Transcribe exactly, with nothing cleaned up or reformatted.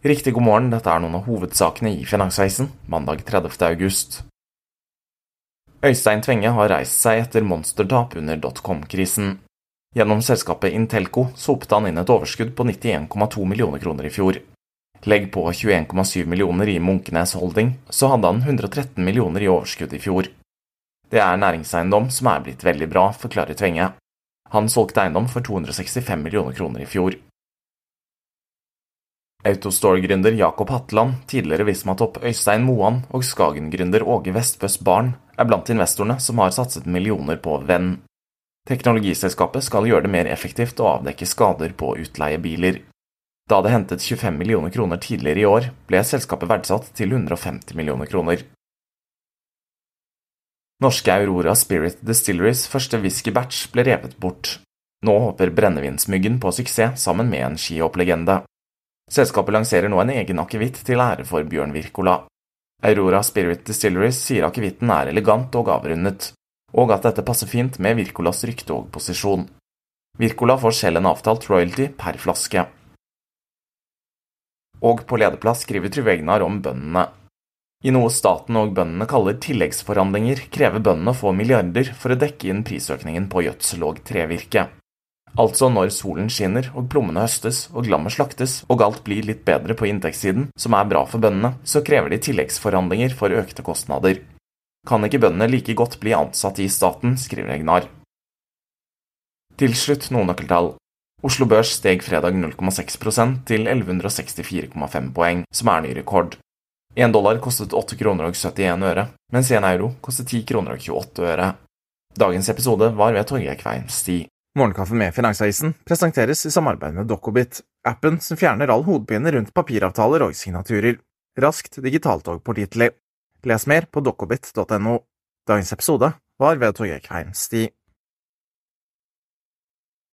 Riktig god morgen, dette er noen av hovedsakene i Finansavisen, mandag tredivte august. Øystein Tvenge har reist seg etter monstertap under dotcom-krisen. Gjennom selskapet Intelco sopte han inn et overskudd på nittien komma to millioner kroner i fjor. Legg på tjueen komma syv millioner i Munkenes Holding, så hadde han hundre og tretten millioner i overskudd i fjor. Det er næringseiendom som er blitt veldig bra, forklarer Tvenge. Han solgte eiendom for to hundre og sekstifem millioner kroner i fjor. Autostore-gründer Jakob Hatland, tidligere Visma-topp Øystein Moan og Skagen-gründer Åge Vestbøs barn er blant investorene som har satset millioner på Venn. Teknologiselskapet skal gjøre det mer effektivt å avdekke skader på utleiebiler. Da det hentet tjuefem millioner kroner tidligere i år, ble selskapet verdsatt til hundre og femti millioner kroner. Norske Aurora Spirit Distilleries første whisky-batch ble revet bort. Nå håper brennevinsmyggen på suksess sammen med en skihopplegende. Selskapet lanserer nå en egen akevitt til ære for Bjørn Wirkola. Aurora Spirit Distilleries sier akevitten er elegant og avrundet, og at dette passer fint med Wirkolas rykte og posisjon. Wirkola får selv en avtalt royalty per flaske. Og på lederplass skriver Trygve-Egnar om bøndene. I noe staten og bøndene kaller tilleggsforhandlinger, krever bøndene å få milliarder for å dekke inn prisøkningen på gjødsel og trevirke. Altså når solen skinner og plommene høstes og glammet slaktes og alt blir litt bedre på inntektssiden, som er bra for bøndene, så krever de tilleggsforhandlinger for økte kostnader. Kan ikke bøndene like godt bli ansatt i staten, skriver Egnar. Til slutt noen nøkkeltall. Oslo Børs steg fredag null komma seks prosent til elleve hundre og sekstifire komma fem poeng, som er ny rekord. En dollar kostet åtte kroner og syttien øre, mens en euro kostet ti kroner og tjueåtte øre. Dagens episode var ved Torgeir Kveim Sti. Morgenkaffe med Finansavisen presenteres i samarbeid med Dokobit, appen som fjerner all hodepine rundt papiravtaler og signaturer. Raskt, digitalt og pålitelig. Les mer på dokobit punktum no. Dagens episode var ved Torgeir Kveim Sti.